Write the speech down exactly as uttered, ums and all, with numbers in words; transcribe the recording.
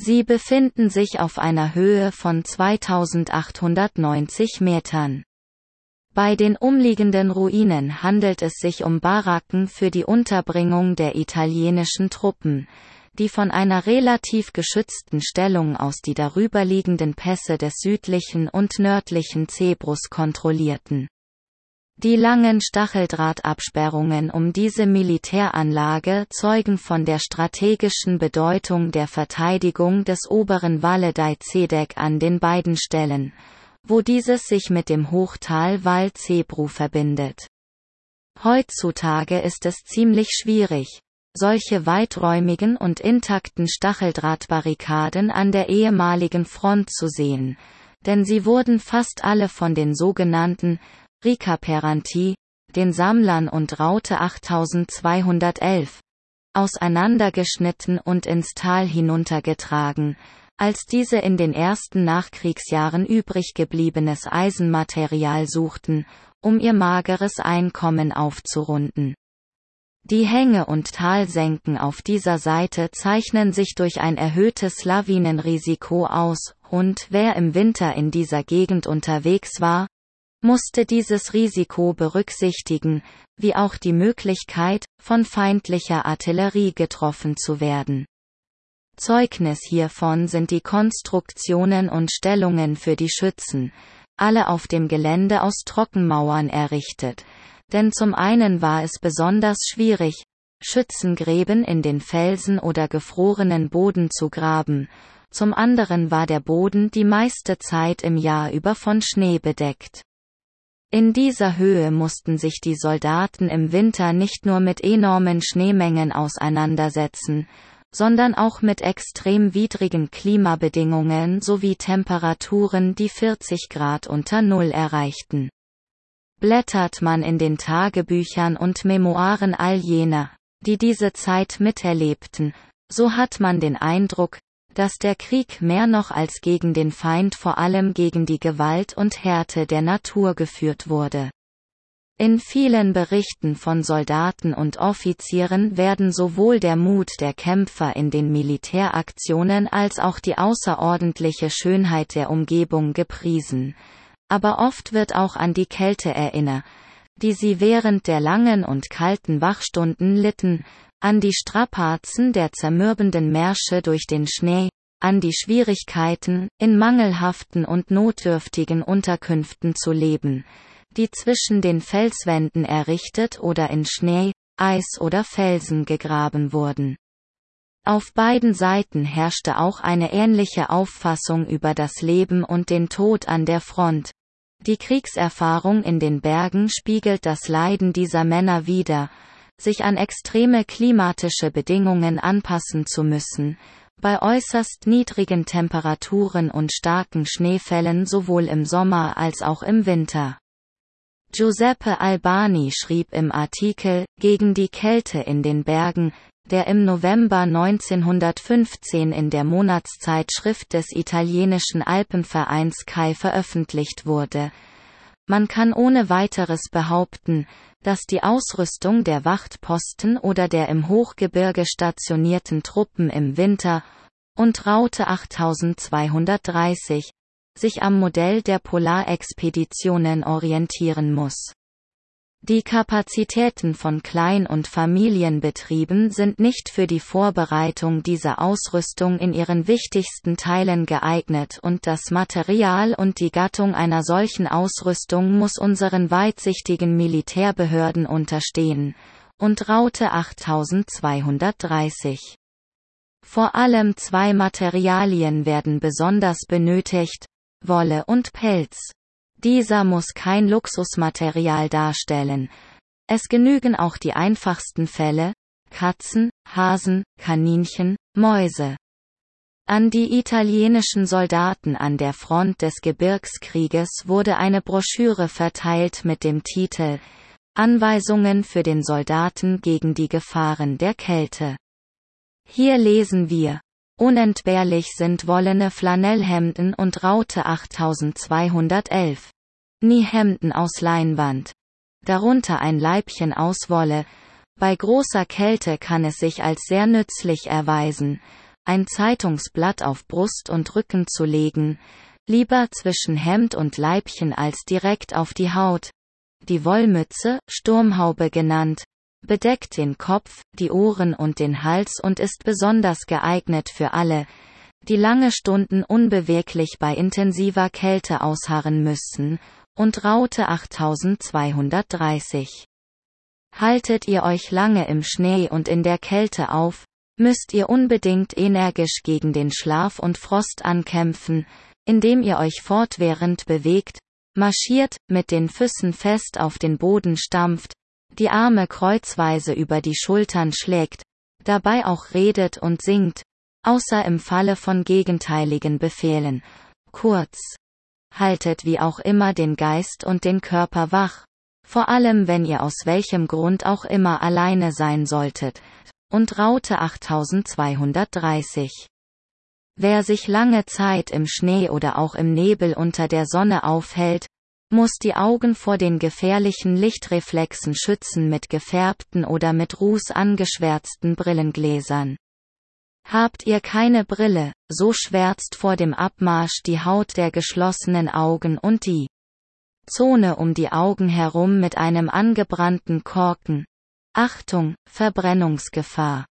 Sie befinden sich auf einer Höhe von zweitausendachthundertneunzig Metern. Bei den umliegenden Ruinen handelt es sich um Baracken für die Unterbringung der italienischen Truppen, die von einer relativ geschützten Stellung aus die darüberliegenden Pässe des südlichen und nördlichen Zebrus kontrollierten. Die langen Stacheldrahtabsperrungen um diese Militäranlage zeugen von der strategischen Bedeutung der Verteidigung des oberen Valle dei Cedek an den beiden Stellen, wo dieses sich mit dem Hochtal Val Cebru verbindet. Heutzutage ist es ziemlich schwierig, solche weiträumigen und intakten Stacheldrahtbarrikaden an der ehemaligen Front zu sehen, denn sie wurden fast alle von den sogenannten Ricaperanti, den Sammlern und Raute achttausendzweihundertelf, auseinandergeschnitten und ins Tal hinuntergetragen, als diese in den ersten Nachkriegsjahren übrig gebliebenes Eisenmaterial suchten, um ihr mageres Einkommen aufzurunden. Die Hänge und Talsenken auf dieser Seite zeichnen sich durch ein erhöhtes Lawinenrisiko aus, und wer im Winter in dieser Gegend unterwegs war, musste dieses Risiko berücksichtigen, wie auch die Möglichkeit, von feindlicher Artillerie getroffen zu werden. Zeugnis hiervon sind die Konstruktionen und Stellungen für die Schützen, alle auf dem Gelände aus Trockenmauern errichtet, denn zum einen war es besonders schwierig, Schützengräben in den Felsen oder gefrorenen Boden zu graben, zum anderen war der Boden die meiste Zeit im Jahr über von Schnee bedeckt. In dieser Höhe mussten sich die Soldaten im Winter nicht nur mit enormen Schneemengen auseinandersetzen, sondern auch mit extrem widrigen Klimabedingungen sowie Temperaturen, die vierzig Grad unter Null erreichten. Blättert man in den Tagebüchern und Memoiren all jener, die diese Zeit miterlebten, so hat man den Eindruck, dass der Krieg mehr noch als gegen den Feind vor allem gegen die Gewalt und Härte der Natur geführt wurde. In vielen Berichten von Soldaten und Offizieren werden sowohl der Mut der Kämpfer in den Militäraktionen als auch die außerordentliche Schönheit der Umgebung gepriesen, aber oft wird auch an die Kälte erinnert, die sie während der langen und kalten Wachstunden litten, an die Strapazen der zermürbenden Märsche durch den Schnee, an die Schwierigkeiten, in mangelhaften und notdürftigen Unterkünften zu leben, die zwischen den Felswänden errichtet oder in Schnee, Eis oder Felsen gegraben wurden. Auf beiden Seiten herrschte auch eine ähnliche Auffassung über das Leben und den Tod an der Front. Die Kriegserfahrung in den Bergen spiegelt das Leiden dieser Männer wider, sich an extreme klimatische Bedingungen anpassen zu müssen, bei äußerst niedrigen Temperaturen und starken Schneefällen sowohl im Sommer als auch im Winter. Giuseppe Albani schrieb im Artikel »Gegen die Kälte in den Bergen«, der im November neunzehnhundertfünfzehn in der Monatszeitschrift des italienischen Alpenvereins C A I veröffentlicht wurde: Man kann ohne weiteres behaupten, dass die Ausrüstung der Wachtposten oder der im Hochgebirge stationierten Truppen im Winter und Raute achttausendzweihundertdreißig sich am Modell der Polarexpeditionen orientieren muss. Die Kapazitäten von Klein- und Familienbetrieben sind nicht für die Vorbereitung dieser Ausrüstung in ihren wichtigsten Teilen geeignet, und das Material und die Gattung einer solchen Ausrüstung muss unseren weitsichtigen Militärbehörden unterstehen, und Raute achttausendzweihundertdreißig. Vor allem zwei Materialien werden besonders benötigt: Wolle und Pelz. Dieser muss kein Luxusmaterial darstellen. Es genügen auch die einfachsten Felle: Katzen, Hasen, Kaninchen, Mäuse. An die italienischen Soldaten an der Front des Gebirgskrieges wurde eine Broschüre verteilt mit dem Titel »Anweisungen für den Soldaten gegen die Gefahren der Kälte«. Hier lesen wir: Unentbehrlich sind wollene Flanellhemden und Raute achttausendzweihundertelf. Nie Hemden aus Leinwand. Darunter ein Leibchen aus Wolle. Bei großer Kälte kann es sich als sehr nützlich erweisen, ein Zeitungsblatt auf Brust und Rücken zu legen, lieber zwischen Hemd und Leibchen als direkt auf die Haut. Die Wollmütze, Sturmhaube genannt, bedeckt den Kopf, die Ohren und den Hals und ist besonders geeignet für alle, die lange Stunden unbeweglich bei intensiver Kälte ausharren müssen, und Raute achttausendzweihundertdreißig. Haltet ihr euch lange im Schnee und in der Kälte auf, müsst ihr unbedingt energisch gegen den Schlaf und Frost ankämpfen, indem ihr euch fortwährend bewegt, marschiert, mit den Füßen fest auf den Boden stampft, die Arme kreuzweise über die Schultern schlägt, dabei auch redet und singt, außer im Falle von gegenteiligen Befehlen. Kurz. Haltet wie auch immer den Geist und den Körper wach, vor allem wenn ihr aus welchem Grund auch immer alleine sein solltet, und Raute achttausendzweihundertdreißig. Wer sich lange Zeit im Schnee oder auch im Nebel unter der Sonne aufhält, muss die Augen vor den gefährlichen Lichtreflexen schützen mit gefärbten oder mit Ruß angeschwärzten Brillengläsern. Habt ihr keine Brille, so schwärzt vor dem Abmarsch die Haut der geschlossenen Augen und die Zone um die Augen herum mit einem angebrannten Korken. Achtung, Verbrennungsgefahr.